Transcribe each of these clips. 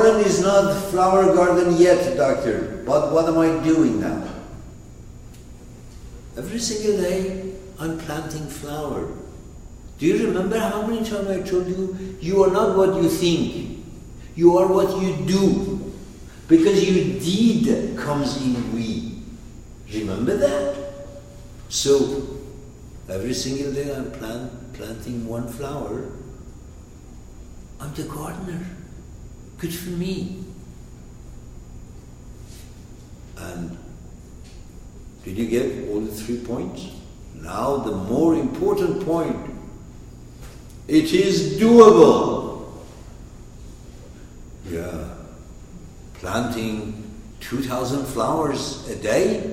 garden is not flower garden yet, doctor. But what am I doing now? Every single day, I'm planting flower. Do you remember how many times I told you, you are not what you think. You are what you do. Because your deed comes in we. Remember that? So, every single day I'm planting one flower. I'm the gardener. Good for me. And did you get all the 3 points? Now the more important point. It is doable. Yeah. Planting 2,000 flowers a day?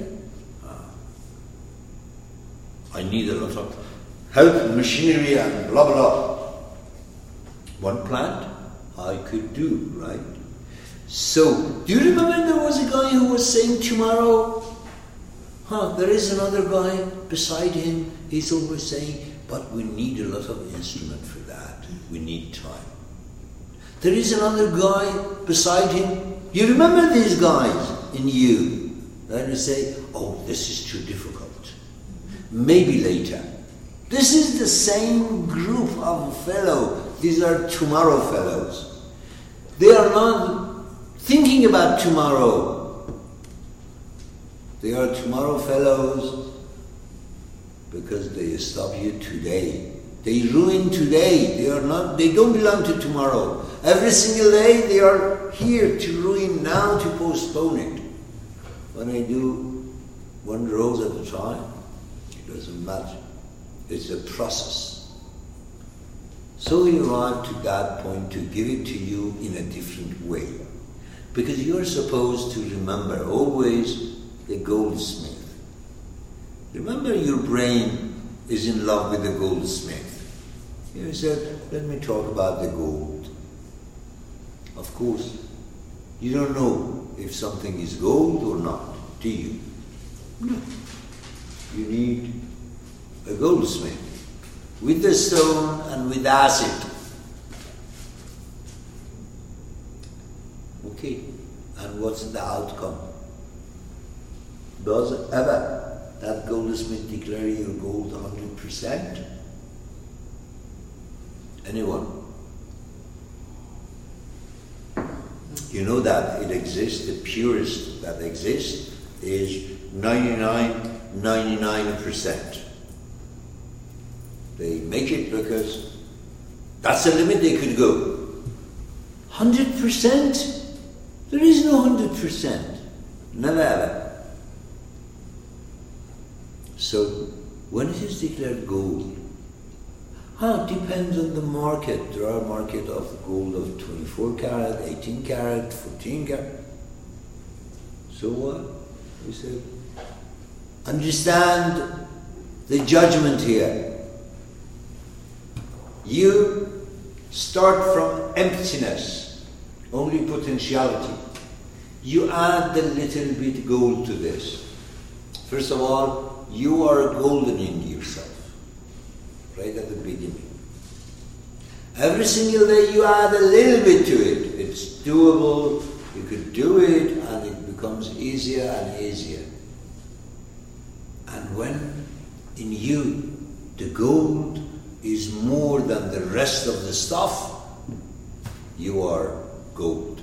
I need a lot of help, machinery and blah blah. One plant I could do, right? So, do you remember there was a guy who was saying tomorrow? There is another guy beside him. He's always saying, but we need a lot of instrument for that. We need time. There is another guy beside him. You remember these guys in you? Then you say, oh, this is too difficult. Maybe later. This is the same group of fellows. These are tomorrow fellows. They are not thinking about tomorrow. They are tomorrow fellows because they stop you today. They ruin today. They don't belong to tomorrow. Every single day they are here to ruin now, to postpone it. When I do one rose at a time, it doesn't matter. It's a process. So we arrive to that point to give it to you in a different way. Because you're supposed to remember always the goldsmith. Remember, your brain is in love with the goldsmith. You said, let me talk about the gold. Of course, you don't know if something is gold or not, do you? No. You need a goldsmith with the stone and with acid. Okay, and what's the outcome? Does ever that goldsmith declare your gold 100%? Anyone? You know that it exists, the purest that exists is 99%. They make it because that's the limit they could go. 100%? There is no 100%. Never ever. So, when it is declared gold, it depends on the market. There are markets of gold of 24 karat, 18 karat, 14 karat. So what? We said, understand the judgment here. You start from emptiness, only potentiality. You add the little bit gold to this. First of all, you are goldening yourself, right at the beginning. Every single day you add a little bit to it. It's doable, you could do it, and it becomes easier and easier. And when in you the gold is more than the rest of the stuff, you are gold.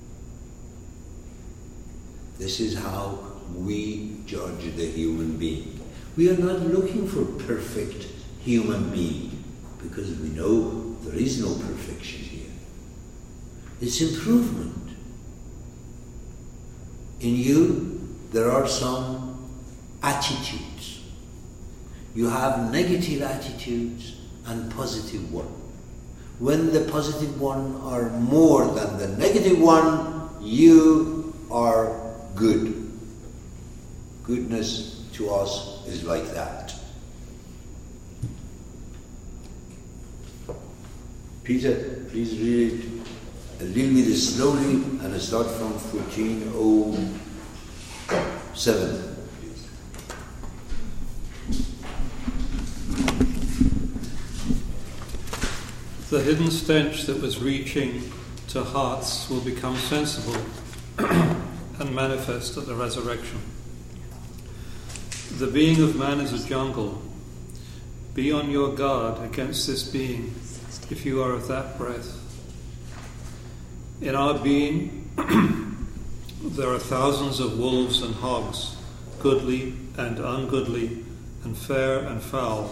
This is how we judge the human being. We are not looking for perfect human being because we know there is no perfection here. It's improvement. In you, there are some attitudes. You have negative attitudes and positive one. When the positive one are more than the negative one, you are good. Goodness to us is like that. Peter, please read it a little bit slowly and start from 1407. The hidden stench that was reaching to to hearts will become sensible and manifest at the resurrection. The being of man is a jungle. Be on your guard against this being, if you are of that breath. In our being, there are thousands of wolves and hogs, goodly and ungoodly, and fair and foul.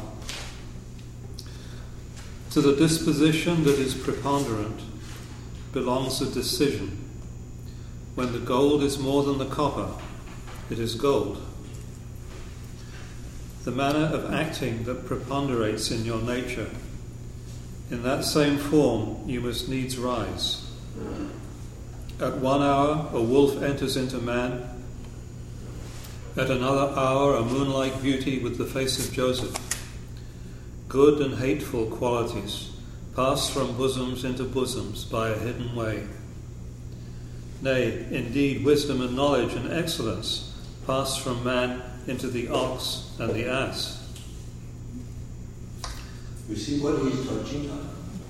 To the disposition that is preponderant belongs a decision. When the gold is more than the copper, it is gold. The manner of acting that preponderates in your nature, in that same form you must needs rise. At 1 hour a wolf enters into man, at another hour a moonlike beauty with the face of Joseph. Good and hateful qualities pass from bosoms into bosoms by a hidden way. Nay, indeed, wisdom and knowledge and excellence pass from man into the ox and the ass. You see what he's touching on?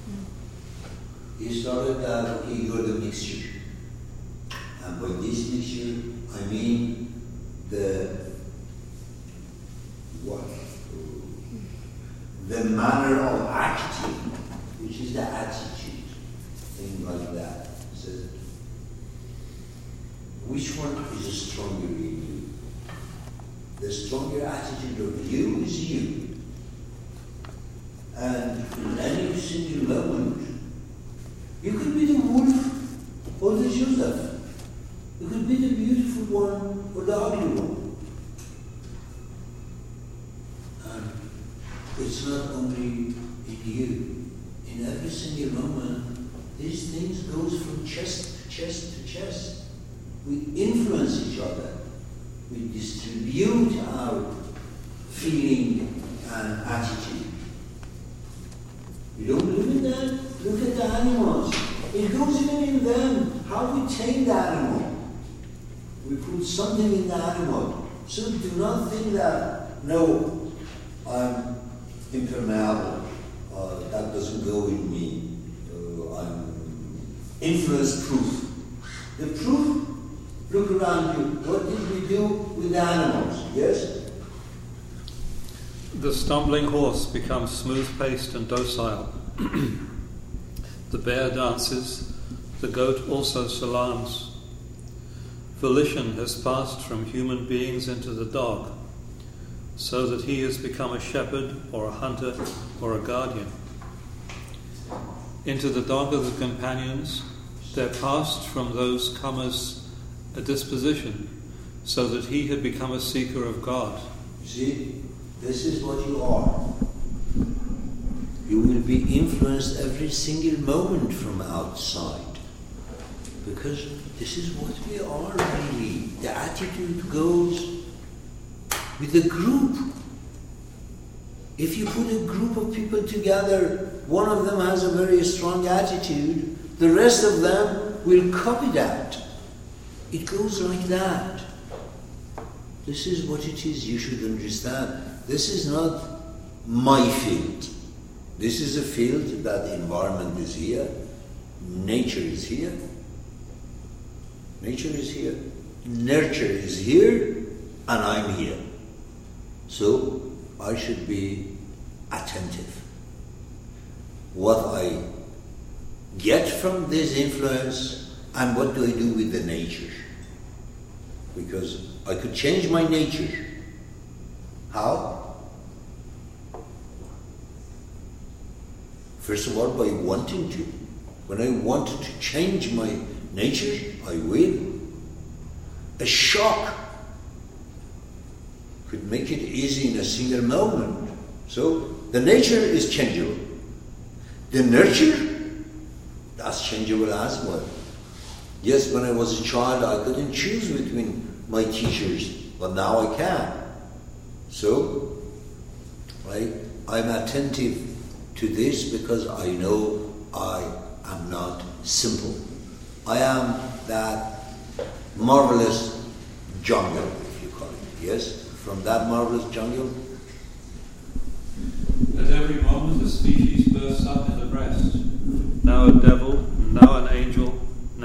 He started that he got a mixture. And by this mixture, I mean the manner of acting, which is the attitude, things like that. So, which one is stronger in you? The stronger attitude of you is you. And in any single moment, you could be the wolf or the Joseph. You could be the beautiful one or the ugly one. And it's not only in you. In every single moment, these things goes from chest to chest to chest. We influence each other. We distribute our feeling and attitude. You don't believe in that? Look at the animals. It goes even in them. How we tame the animal. We put something in the animal. So do not think that, no, I'm impermeable. That doesn't go in me. I'm influence-proof. The proof, look around you. What did we do with the animals? Yes? The stumbling horse becomes smooth-paced and docile. The bear dances, the goat also salams. Volition has passed from human beings into the dog, so that he has become a shepherd or a hunter or a guardian. Into the dog of the companions there passed from those comers a disposition, so that he had become a seeker of God. See, this is what you are. You will be influenced every single moment from outside. Because this is what we are really. The attitude goes with the group. If you put a group of people together, one of them has a very strong attitude, the rest of them will copy that. It goes like that. This is what it is, you should understand. This is not my field. This is a field that the environment is here, nature is here. Nature is here, nurture is here, and I'm here. So I should be attentive. What I get from this influence, and what do I do with the nature? Because I could change my nature. How? First of all, by wanting to. When I want to change my nature, I will. A shock could make it easy in a single moment. So the nature is changeable. The nurture, that's changeable as well. Yes, when I was a child, I couldn't choose between my teachers, but now I can. So I'm attentive to this because I know I am not simple. I am that marvelous jungle, if you call it. Yes? From that marvelous jungle. At every moment a species bursts up in the breast. Now a devil, now an angel,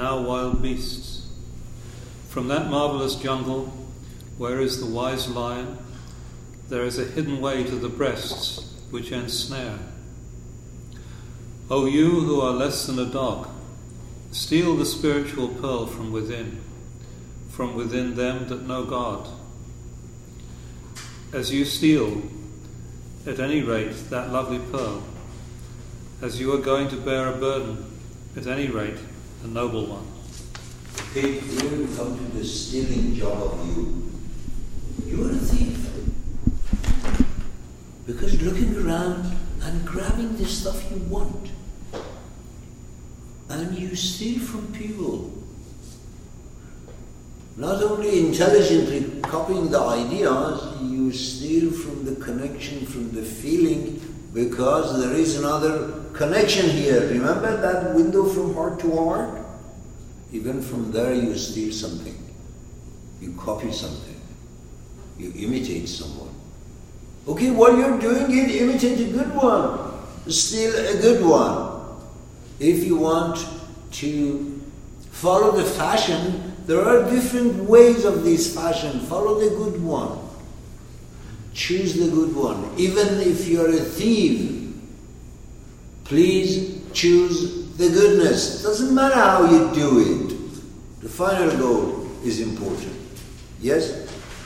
now wild beasts. From that marvellous jungle, where is the wise lion, there is a hidden way to the breasts which ensnare. O you who are less than a dog, steal the spiritual pearl from within them that know God. As you steal, at any rate, that lovely pearl, as you are going to bear a burden, at any rate, a noble one. Okay, here we come to the stealing job of you. You are a thief. Because looking around and grabbing the stuff you want, and you steal from people. Not only intelligently copying the ideas, you steal from the connection, from the feeling, because there is another connection here. Remember that window from heart to heart? Even from there you steal something. You copy something. You imitate someone. Okay, what you're doing is imitate a good one. Steal a good one. If you want to follow the fashion, there are different ways of this fashion. Follow the good one. Choose the good one. Even if you're a thief, please choose the goodness. It doesn't matter how you do it. The final goal is important. Yes?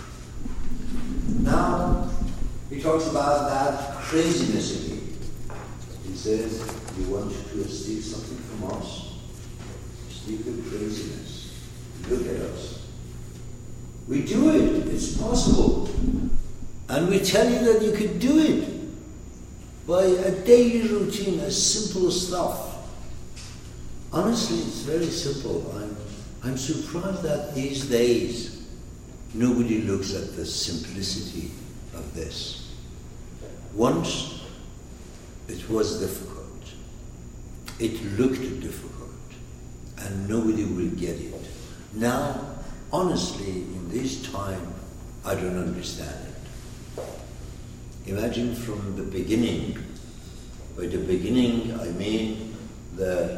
Now, he talks about that craziness again. He says, you want to steal something from us? Steal the craziness. Look at us. We do it. It's possible. And we tell you that you could do it by a daily routine, a simple stuff. Honestly, it's very simple. I'm surprised that these days nobody looks at the simplicity of this. Once it was difficult. It looked difficult. And nobody will get it. Now, honestly, in this time, I don't understand it. Imagine from the beginning. By the beginning, I mean the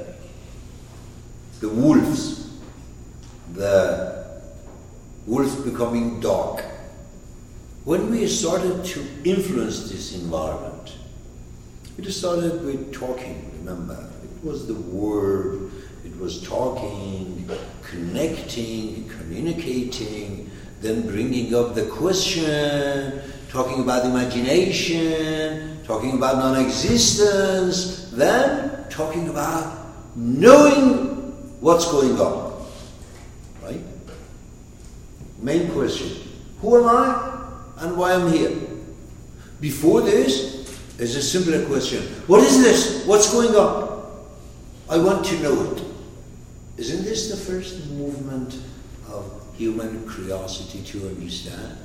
wolves. The wolves becoming dog. When we started to influence this environment, it started with talking, remember. It was the word, it was talking, connecting, communicating, then bringing up the question, talking about imagination, talking about non-existence, then talking about knowing what's going on. Right? Main question. Who am I and why I'm here? Before this is a simpler question. What is this? What's going on? I want to know it. Isn't this the first movement of human curiosity to understand?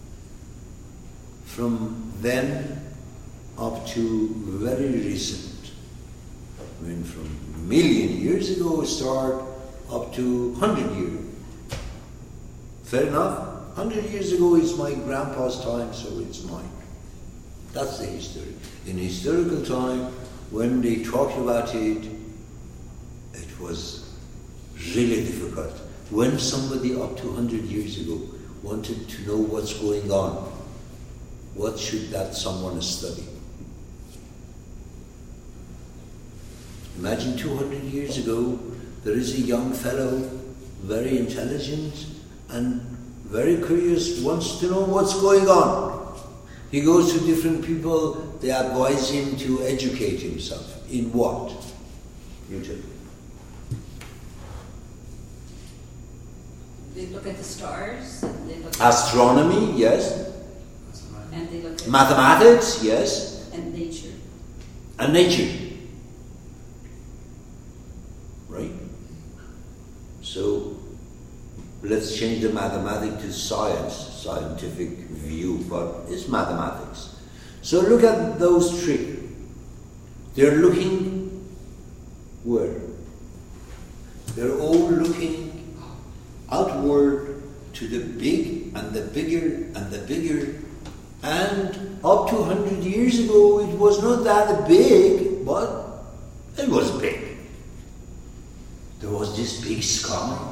From then up to very recent, I mean from a million years ago start up to 100 years. Fair enough? 100 years ago is my grandpa's time, so it's mine. That's the history. In historical time, when they talked about it, it was really difficult. When somebody up to 100 years ago wanted to know what's going on, what should that someone study? Imagine 200 years ago, there is a young fellow, very intelligent and very curious, wants to know what's going on. He goes to different people, they advise him to educate himself. In what? You tell me. They look at the stars. And they look astronomy, yes. And they look at mathematics, yes. And nature. And nature. Right? So, let's change the mathematics to science, scientific view, but it's mathematics. So look at those three. They're looking where? They're all looking outward to the big and the bigger and the bigger. And up to 100 years ago, it was not that big, but it was big. There was this big scar